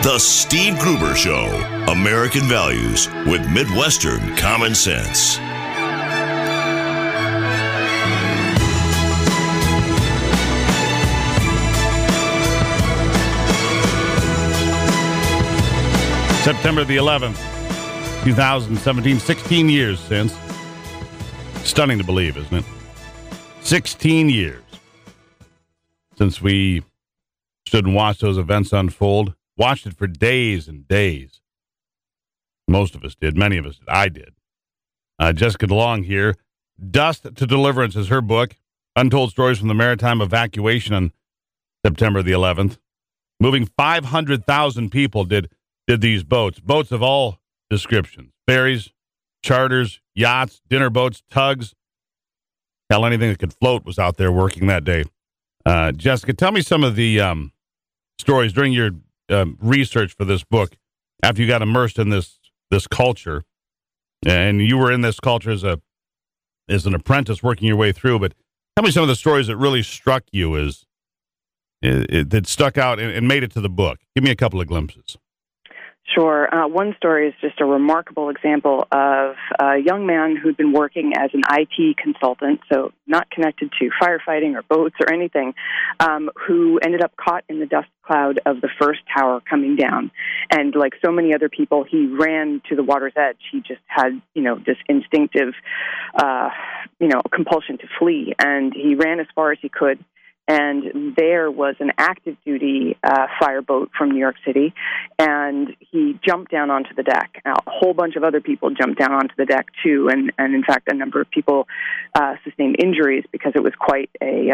The Steve Gruber Show, American Values with Midwestern Common Sense. September the 11th, 2017, 16 years since. Stunning to believe, isn't it? 16 years since we stood and watched those events unfold. Watched it for days and days. Most of us did. Many of us did. I did. Jessica DeLong here. Dust to Deliverance is her book. Untold Stories from the Maritime Evacuation on September the 11th. Moving 500,000 people did these boats. Boats of all descriptions. Ferries, charters, yachts, dinner boats, tugs. Hell, anything that could float was out there working that day. Jessica, tell me some of the stories during your research for this book after you got immersed in this culture, and you were in this culture as an apprentice working your way through. But tell me some of the stories that really struck you that stuck out and made it to the book. Give me a couple of glimpses. Sure. One story is just a remarkable example of a young man who'd been working as an IT consultant, so not connected to firefighting or boats or anything, who ended up caught in the dust cloud of the first tower coming down. And like so many other people, he ran to the water's edge. He just had, this instinctive, compulsion to flee. And he ran as far as he could. And there was an active duty fireboat from New York City, and he jumped down onto the deck. Now, a whole bunch of other people jumped down onto the deck too, and in fact, a number of people sustained injuries because it was quite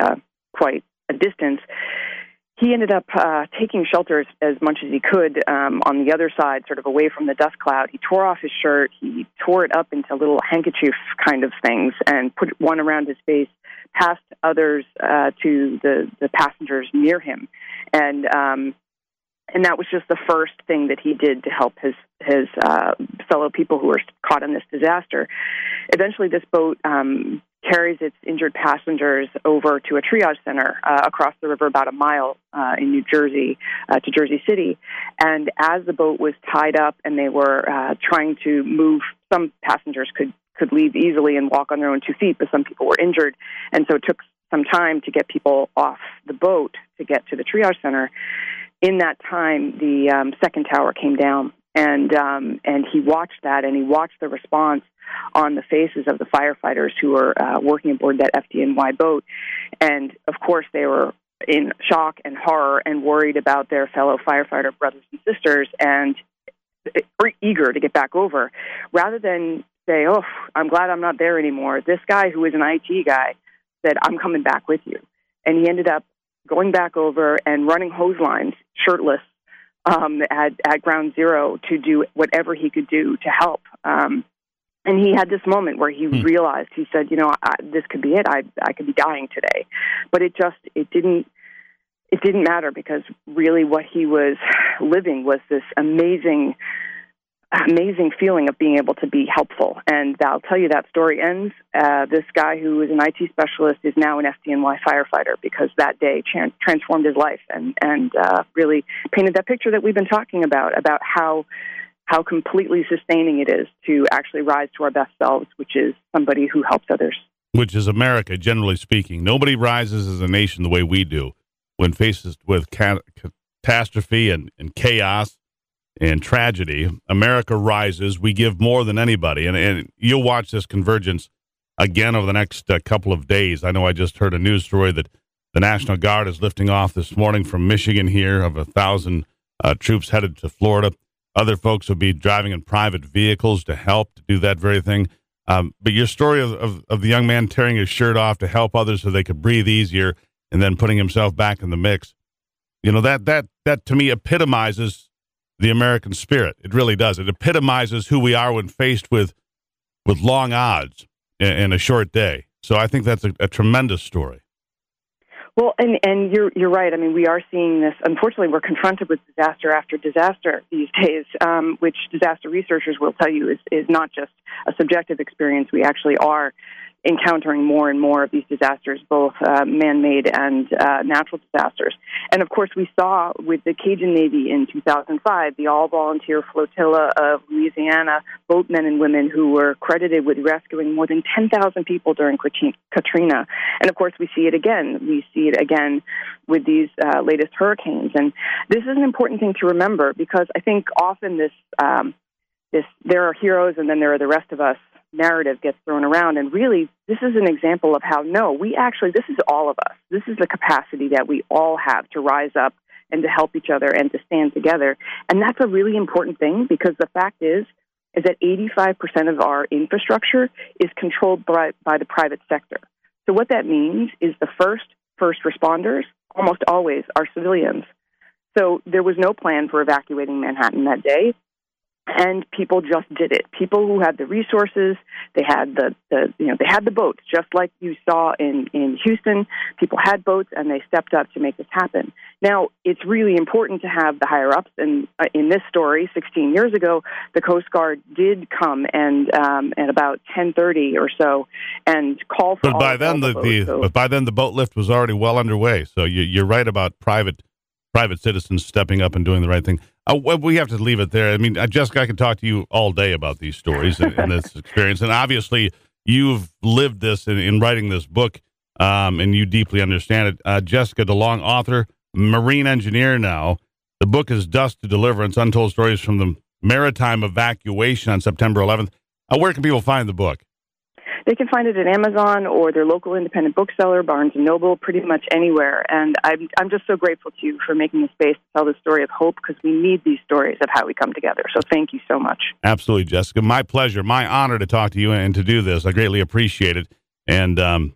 a distance. He ended up taking shelter as much as he could on the other side, sort of away from the dust cloud. He tore off his shirt. He tore it up into little handkerchief kind of things and put one around his face, passed others to the passengers near him. And that was just the first thing that he did to help his fellow people who were caught in this disaster. Eventually, this boat carries its injured passengers over to a triage center across the river about a mile in New Jersey to Jersey City. And as the boat was tied up and they were trying to move, some passengers could leave easily and walk on their own 2 feet, but some people were injured. And so it took some time to get people off the boat to get to the triage center. In that time, the second tower came down, and he watched that, and he watched the response on the faces of the firefighters who were working aboard that FDNY boat. And, of course, they were in shock and horror and worried about their fellow firefighter brothers and sisters and eager to get back over. Rather than say, oh, I'm glad I'm not there anymore, this guy who is an IT guy said, I'm coming back with you. And he ended up going back over and running hose lines, shirtless, at ground zero to do whatever he could do to help. And he had this moment where he realized, he said, this could be it. I could be dying today. But it didn't matter, because really what he was living was this amazing feeling of being able to be helpful. And I'll tell you, that story ends. This guy who is an IT specialist is now an FDNY firefighter, because that day transformed his life and really painted that picture that we've been talking about how completely sustaining it is to actually rise to our best selves, which is somebody who helps others. Which is America, generally speaking. Nobody rises as a nation the way we do when faced with catastrophe and chaos and tragedy. America rises. We give more than anybody. And you'll watch this convergence again over the next couple of days. I know I just heard a news story that the National Guard is lifting off this morning from Michigan here, of 1,000 troops headed to Florida. Other folks will be driving in private vehicles to help to do that very thing. But your story of the young man tearing his shirt off to help others so they could breathe easier and then putting himself back in the mix, that to me epitomizes the American spirit. It really does. It epitomizes who we are when faced with long odds in a short day. So I think that's a tremendous story. Well, and you're right. I mean, we are seeing this. Unfortunately, we're confronted with disaster after disaster these days, which disaster researchers will tell you is not just a subjective experience. We actually are encountering more and more of these disasters, both man-made and natural disasters. And, of course, we saw with the Cajun Navy in 2005, the all-volunteer flotilla of Louisiana boatmen and women who were credited with rescuing more than 10,000 people during Katrina. And, of course, we see it again. We see it again with these latest hurricanes. And this is an important thing to remember, because I think often this there are heroes and then there are the rest of us narrative gets thrown around. And really, this is an example of how, no, this is all of us. This is the capacity that we all have to rise up and to help each other and to stand together. And that's a really important thing, because the fact is that 85% of our infrastructure is controlled by the private sector. So what that means is the first responders almost always are civilians. So there was no plan for evacuating Manhattan that day, and people just did it. People who had the resources, they had they had the boats, just like you saw in Houston. People had boats, and they stepped up to make this happen. Now, it's really important to have the higher ups, and in this story, 16 years ago, the Coast Guard did come and at about 10:30 or so, and call for. But by then, the boat lift was already well underway. So you're right about private citizens stepping up and doing the right thing. We have to leave it there. I mean, Jessica, I could talk to you all day about these stories and this experience. And obviously, you've lived this in writing this book, and you deeply understand it. Jessica DeLong, author, marine engineer now. The book is Dust to Deliverance, Untold Stories from the Maritime Evacuation on September 11th. Where can people find the book? They can find it at Amazon or their local independent bookseller, Barnes & Noble, pretty much anywhere. And I'm just so grateful to you for making the space to tell the story of hope, because we need these stories of how we come together. So thank you so much. Absolutely, Jessica. My pleasure, my honor to talk to you and to do this. I greatly appreciate it. And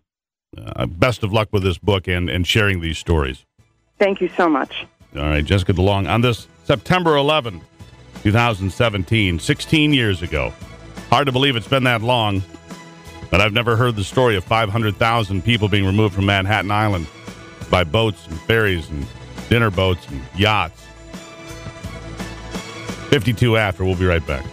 best of luck with this book and sharing these stories. Thank you so much. All right, Jessica DeLong on this September 11th, 2017, 16 years ago. Hard to believe it's been that long. But I've never heard the story of 500,000 people being removed from Manhattan Island by boats and ferries and dinner boats and yachts. 52 after. We'll be right back.